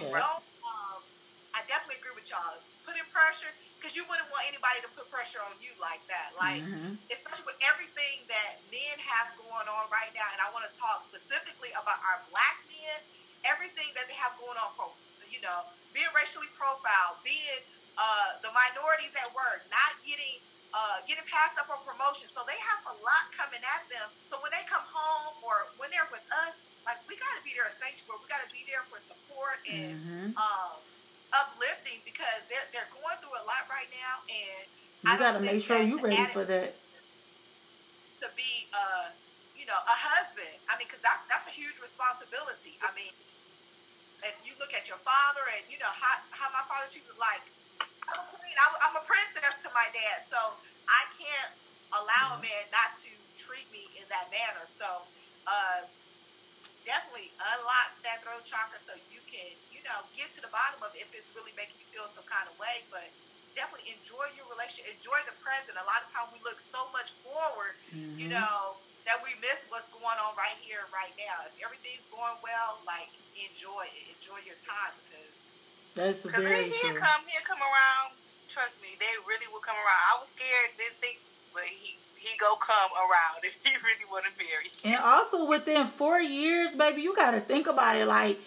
I definitely agree with y'all. Put in pressure, because you wouldn't want anybody to put pressure on you like that. Like, especially with everything that men have going on right now. And I want to talk specifically about our Black men everything that they have going on, from, you know, being racially profiled, being the minorities at work, not getting passed up on promotion. So they have a lot coming at them. So when they come home or when they're with us, like, we got to be there a sanctuary. We got to be there for support and uplifting, because they're going through a lot right now, and you got to make sure you're ready for that. To be, you know, a husband. I mean, because that's a huge responsibility. I mean, if you look at your father and, you know, how my father treated, like, I'm a queen. I'm a princess to my dad, so I can't allow a man not to treat me in that manner. So, definitely unlock that throat chakra so you can, you know, get to the bottom of it if it's really making you feel some kind of way. But definitely enjoy your relationship, enjoy the present. A lot of times we look so much forward, you know, that we miss what's going on right here, right now. If everything's going well, like, enjoy it, enjoy your time, because very true. He'll come around. Trust me, they really will come around. I was scared, didn't think, but he go come around if he really want to marry. And also within 4 years, baby, you got to think about it. Like,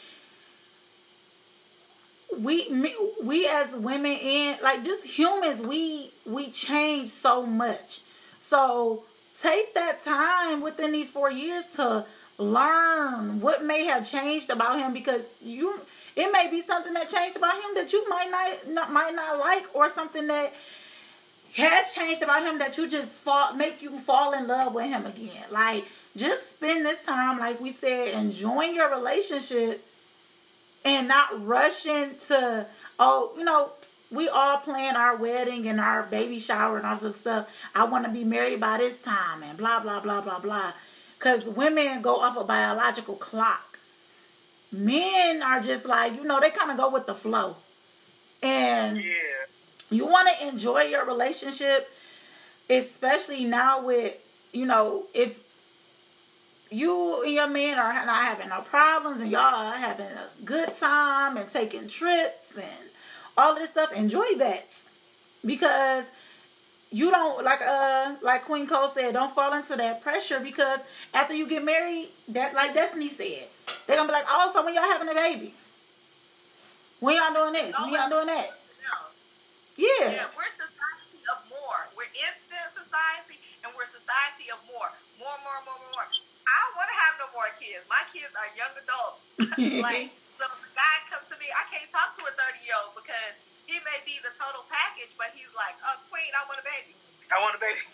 we as women and, like, just humans, we change so much. So take that time within these 4 years to learn what may have changed about him, because it may be something that changed about him that you might not like, or something that has changed about him that you just make you fall in love with him again. Like, just spend this time, like we said, enjoying your relationship and not rushing to, oh, you know, we all plan our wedding and our baby shower and all this stuff. I want to be married by this time and blah, blah, blah, blah, blah. Because women go off a biological clock. Men are just like, you know, they kind of go with the flow. And you want to enjoy your relationship, especially now with, you know, if you and your man are not having no problems and y'all are having a good time and taking trips and all of this stuff, enjoy that. Because you don't, like Queen Cole said, don't fall into that pressure, because after you get married, that, like Destiny said, they're going to be like, oh, so when y'all having a baby? When y'all doing this? When y'all doing that? Yeah, we're a society of more. We're instant society, and we're a society of more. More. I don't want to have no more kids. My kids are young adults. Like, so if a guy come to me, I can't talk to a 30-year-old because he may be the total package, but he's like, oh, Queen, I want a baby. But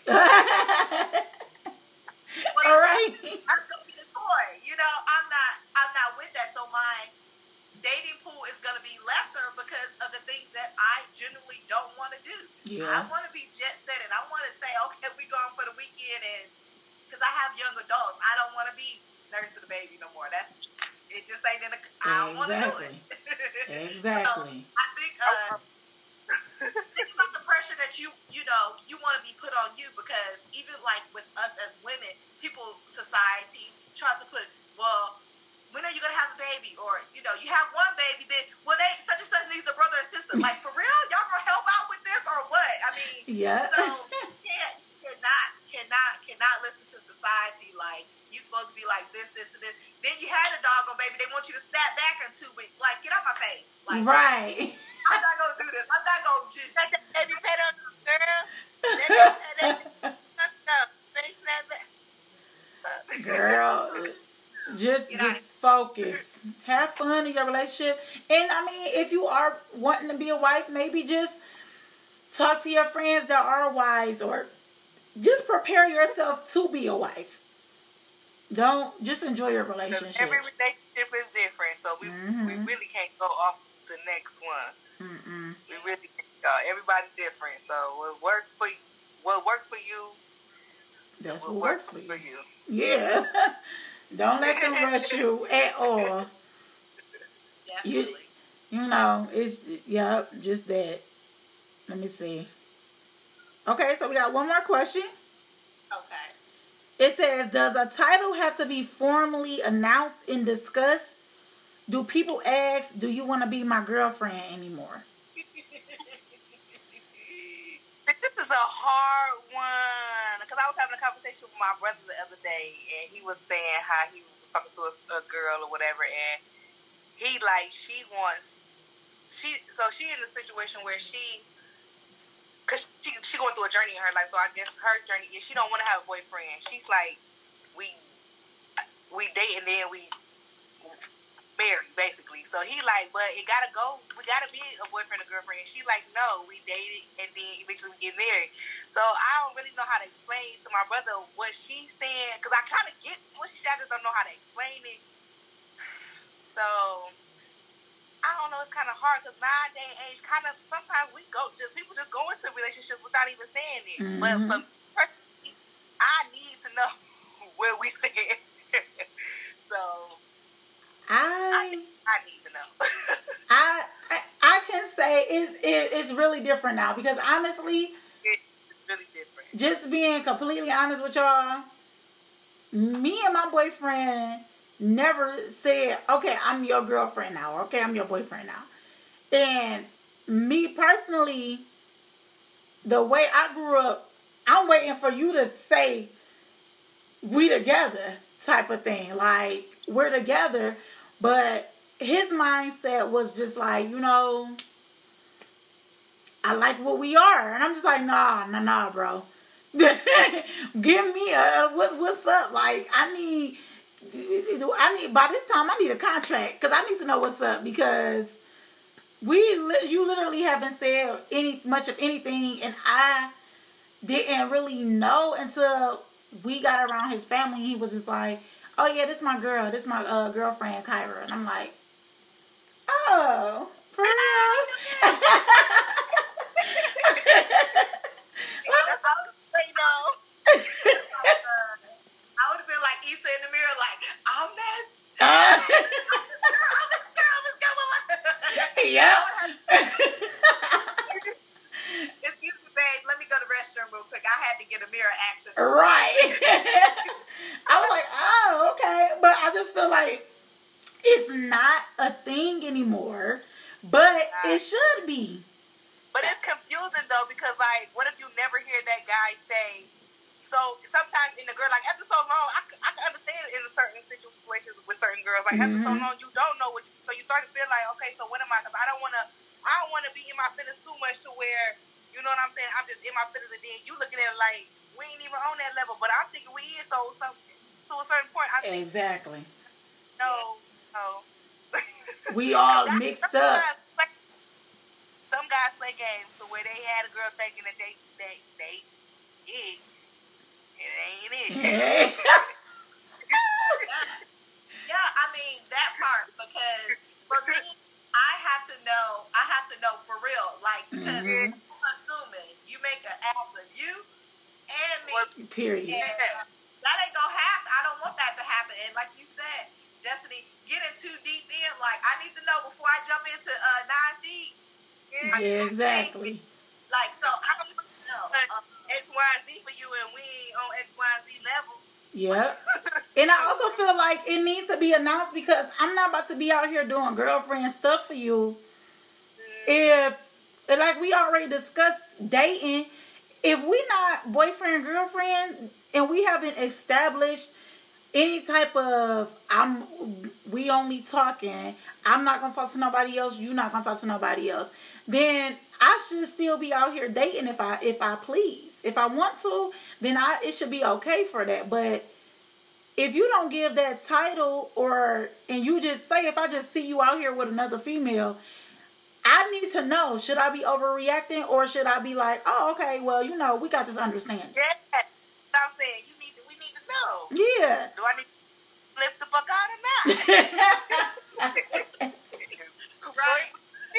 all right. That's gonna be the toy. You know, I'm not with that. So my dating pool is gonna be lesser because of the things that I generally don't want to do. Yeah. I want to be jet set, and I want to say, okay, we going for the weekend, and because I have young adults, I don't want to be nursing the baby no more. It just ain't in the. I don't want to do it. Exactly. So I think think about the pressure that you want to be put on you, because even like with us as women, society tries to put, well, when are you gonna have a baby? Or, you know, you have one baby, then they such and such needs a brother or sister. Like, for real, y'all gonna help out with this or what? I mean, yeah. So you cannot listen to society. Like, you supposed to be like this, and this. Then you had a doggone baby, they want you to snap back in 2 weeks. Like, get out my face. Like, right. I'm not gonna do this. I'm not gonna just let that baby pet on you, girl. Girl, just focus. Have fun in your relationship. And I mean, if you are wanting to be a wife, maybe just talk to your friends that are wives, or just prepare yourself to be a wife. Don't just enjoy your relationship. Every relationship is different, so we really can't go off the next one. We really can't. Everybody's different, so what works for you, that's what works for you. Yeah. Don't let them rush you at all. Definitely. You know, it's, just that. Let me see. Okay, so we got one more question. Okay. It says, does a title have to be formally announced and discussed? Do people ask, do you want to be my girlfriend anymore? This is a hard one, because I was having a conversation with my brother the other day, and he was saying how he was talking to a girl or whatever, and he like she in a situation where cause she going through a journey in her life. So I guess her journey is she don't want to have a boyfriend. She's like we date and then we marry basically. So he like, but it gotta go. We gotta be a boyfriend and girlfriend. She like, no, we dated and then eventually we get married. So I don't really know how to explain to my brother what she's saying because I kind of get what she said. I just don't know how to explain it. So I don't know. It's kind of hard because nowadays, kind of sometimes people just go into relationships without even saying it. Mm-hmm. But personally, I need to know where we stand. So I need to know. I can say it's really different now because honestly, it's really different. Just being completely honest with y'all, me and my boyfriend never said, okay, I'm your girlfriend now, or okay, I'm your boyfriend now. And me personally, the way I grew up, I'm waiting for you to say we together type of thing. Like, we're together. But his mindset was just like, I like what we are. And I'm just like, nah, bro. Give me what's up? Like, I need, by this time, I need a contract. Because I need to know what's up. Because you literally haven't said much of anything. And I didn't really know until we got around his family. He was just like, oh yeah, this is my girl. This is my girlfriend, Kyra. And I'm like, oh, for real? That's all I know. I would have been like Issa in the mirror, like, I'm this girl, let's go. Yeah. Excuse me, babe. Let me go to the restroom real quick. I had to get a mirror action. Right. I was like, oh, okay. But I just feel like it's not a thing anymore. But it should be. But it's confusing, though, because, like, what if you never hear that guy say, so sometimes in the girl, like, after so long, I can understand it in certain situations with certain girls. Like, after so long, you don't know so you start to feel like, okay, so what am I? Because I don't want to be in my feelings too much to where, you know what I'm saying? I'm just in my feelings, and then you looking at it like, we ain't even on that level. But I'm thinking we is, so to a certain point, I think. Exactly. No. We all mixed up. Some guys play games to where they had a girl thinking that they it. It ain't it. Yeah, I mean that part, because for me, I have to know for real, like, because I'm assuming you make an ass of you and me. Period. And that ain't gonna happen. I don't want that to happen. And like you said, Destiny, getting too deep in, like, I need to know before I jump into 9 feet. Yeah, exactly. Like, so I don't know. X, Y, and Z for you, and we ain't on X, Y, and Z level. Yep. And I also feel like it needs to be announced, because I'm not about to be out here doing girlfriend stuff for you. If, like we already discussed, dating, if we not boyfriend, girlfriend, and we haven't established any type of, we only talking, I'm not going to talk to nobody else, you not going to talk to nobody else, then I should still be out here dating if I please. If I want to, then it should be okay for that. But if you don't give that title, and you just say, if I just see you out here with another female, I need to know, should I be overreacting, or should I be like, oh, okay, well, we got this understanding. Yeah, I'm saying, we need to know. Yeah. Do I need to flip the fuck out or not? Right.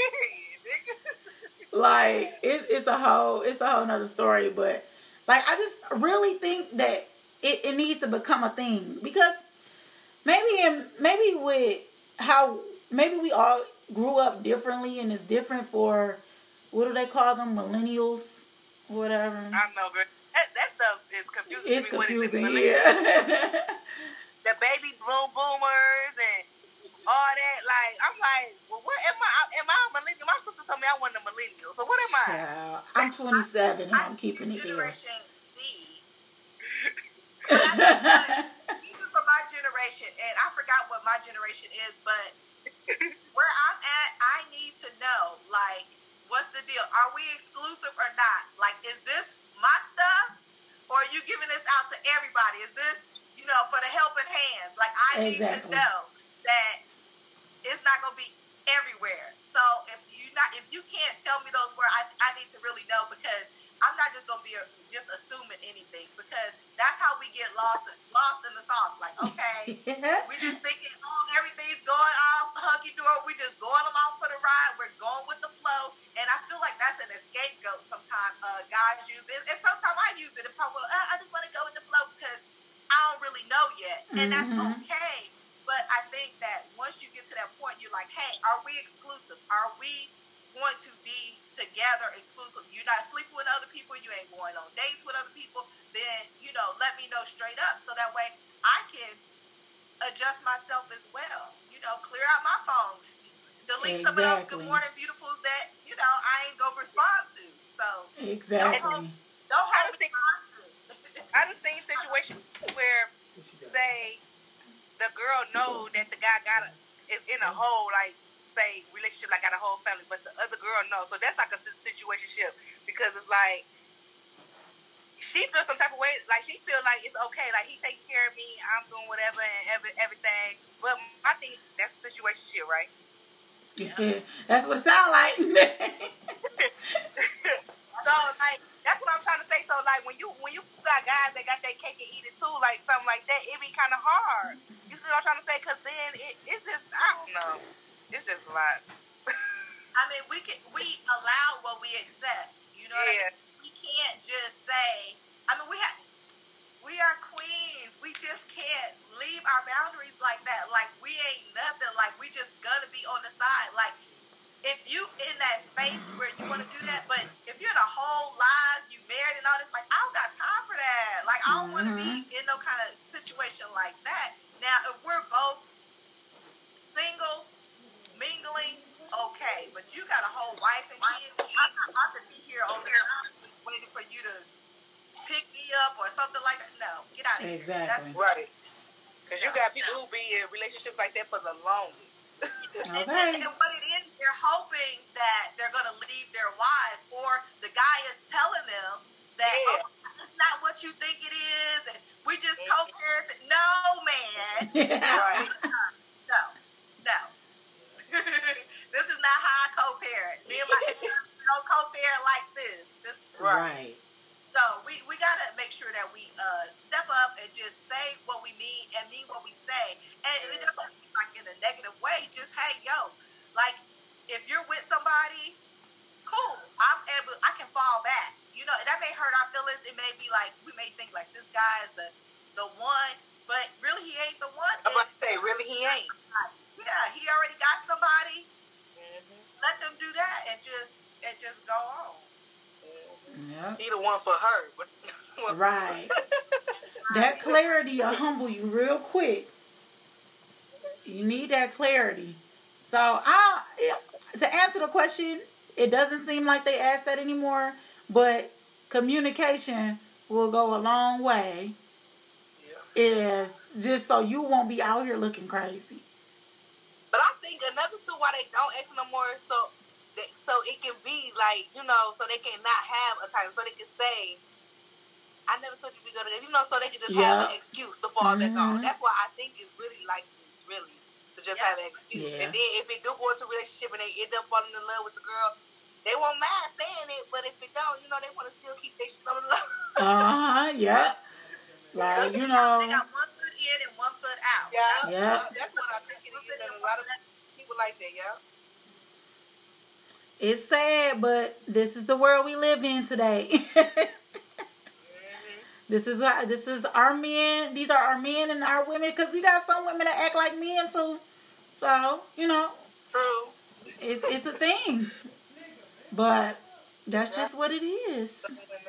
Like, it's a whole nother story, but like, I just really think that it needs to become a thing, because maybe with how we all grew up differently, and it's different for, what do they call them, millennials, whatever. I don't know, girl. That stuff is confusing. It's confusing, yeah. The baby boomers and all that, like, I'm like, well, what am I a millennial? My sister told me I wasn't a millennial, so what am I? Child, I'm 27 and I'm keeping it here. Generation Z. But I think, even for my generation, and I forgot what my generation is, but where I'm at, I need to know, like, what's the deal? Are we exclusive or not? Like, is this my stuff, or are you giving this out to everybody? Is this, for the helping hands? Like, I need to know that it's not gonna be everywhere. So if you can't tell me those words, I need to really know, because I'm not just gonna be just assuming anything, because that's how we get lost in the sauce. Like, okay, we just thinking, everything's going off hunky dory. We just going along for the ride. We're going with the flow, and I feel like that's an scapegoat. Sometimes guys use it, and sometimes I use it. And probably, I just want to go with the flow because I don't really know yet, and that's okay. But I think that once you get to that point, you're like, hey, are we exclusive? Are we going to be together exclusive? You're not sleeping with other people. You ain't going on dates with other people. Then, let me know straight up, so that way I can adjust myself as well. Clear out my phones. Delete some of those good morning beautifuls that, I ain't going to respond to. So, exactly. Don't have to think. I done seen situations where, say, the girl know that the guy is in a whole, like, say, relationship, like, got a whole family, but the other girl knows. So that's like a situationship, because it's like, she feels some type of way, like, she feel like it's okay, like, he taking care of me, I'm doing whatever and everything. But I think that's a situationship, right? Yeah, that's what it sounds like. So, like, that's what I'm trying to say. So, like, when you got guys that got that cake and eat it too, like, something like that, it be kind of hard. You see what I'm trying to say? Because then it's just, I don't know. It's just a lot. I mean, we allow what we accept. You know what I mean? We can't just say, I mean, we are queens. We just can't leave our boundaries like that. Like, we ain't nothing. Like, we just gonna be on the side. Like, if you in that space where you want to do that, but if you're in a whole life, you married and all this, like, I don't got time for that. Like, I don't want to be in no kind of situation like that. Now, if we're both single, mingling, okay, but you got a whole wife and kids, I'm not about to be here on the house waiting for you to pick me up or something like that. No, get out of here. Exactly. That's right. Because you got people who be in relationships like that for the longest. Okay. And what it is, they're hoping that they're going to leave their wives, or the guy is telling them that, it's not what you think it is, and we just co-parents. No, man. Right. No. This is not how I co-parent. Me and my parents don't co-parent like this. Right. So we got to make sure that we step up and just say what we mean and mean what we say. And it doesn't mean like in a negative way. Just, hey, yo, like, if you're with somebody, cool. I can fall back. That may hurt our feelings. It may be like, we may think like this guy is the one, but really he ain't the one. I'm about to say, really he ain't. Yeah, he already got somebody. Let them do that and just go on. Yeah. He the one for her. Right. That clarity will humble you real quick. You need that clarity. So, to answer the question, it doesn't seem like they ask that anymore, but communication will go a long way. If just so you won't be out here looking crazy. But I think another too why they don't ask no more so it can be like, so they can not have a title, so they can say, I never told you we go to this, so they can just have an excuse to fall back on. That's why I think it's really like this, really, to just have an excuse. And then if it do go into a relationship and they end up falling in love with the girl, they won't mind saying it, but if it don't, they want to still keep their shit on the low. Yeah. Like, they got one foot in and one foot out. Yeah. That's what I think it is. And a lot of people like that, It's sad, but this is the world we live in today. This is our men. These are our men and our women. Because you got some women that act like men too. So, True. It's a thing. But that's just what it is.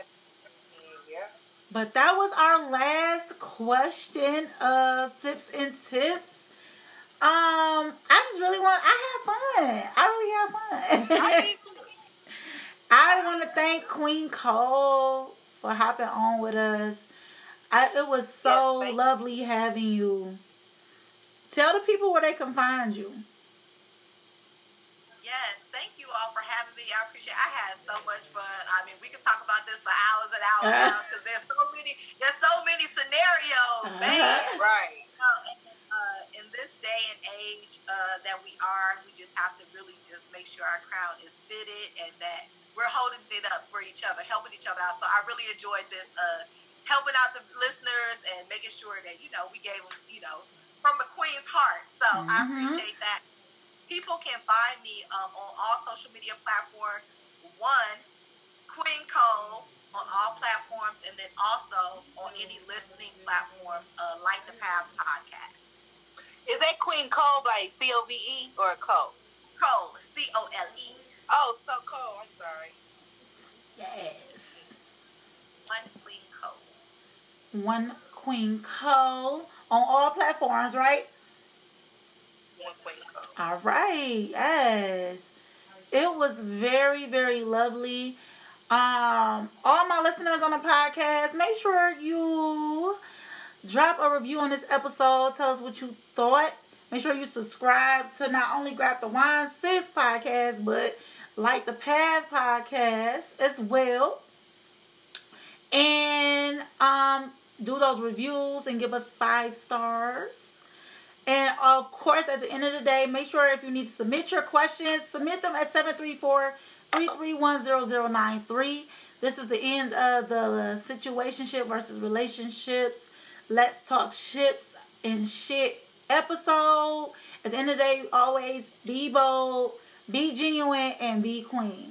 But that was our last question of Sips and Tips. I had fun. I really had fun. I want to thank Queen Cole for hopping on with us. It was so lovely having you. Tell the people where they can find you. Yes, thank you all for having me. I appreciate it. I had so much fun. I mean, we could talk about this for hours and hours and hours because there's so many scenarios, man. Right. In this day and age that we are, we just have to really just make sure our crown is fitted and that we're holding it up for each other, helping each other out. So I really enjoyed this, helping out the listeners and making sure that, we gave them, from a queen's heart. So I appreciate that. People can find me on all social media platforms. One, Queen Cole on all platforms, and then also on any listening platforms, Light the Path podcast. Is that Queen Cole like COVE or Cole? Cole, COLE. Oh, so Cole. I'm sorry. Yes. One Queen Cole. One Queen Cole on all platforms, right? One Queen Cole. All right. Yes. It was very, very lovely. All my listeners on the podcast, make sure you drop a review on this episode. Tell us what you thought. Make sure you subscribe to not only Grab the Wine Sis podcast, but Light the Path podcast as well. And do those reviews and give us 5 stars. And of course, at the end of the day, make sure if you need to submit your questions, submit them at 734-331-0093. This is the end of the situationship versus relationships. Let's talk ships and shit episode. At the end of the day, always be bold, be genuine, and be queen.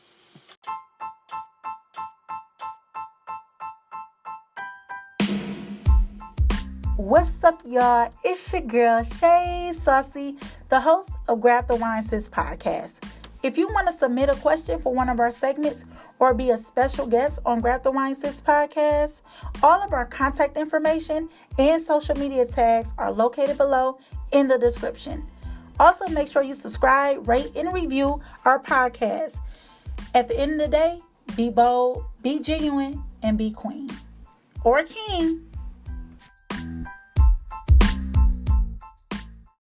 What's up, y'all? It's your girl, Shay Saucy, the host of Grab the Wine Sis podcast. If you want to submit a question for one of our segments or be a special guest on Grab the Wine Sis podcast, all of our contact information and social media tags are located below in the description. Also, make sure you subscribe, rate, and review our podcast. At the end of the day, be bold, be genuine, and be queen or king.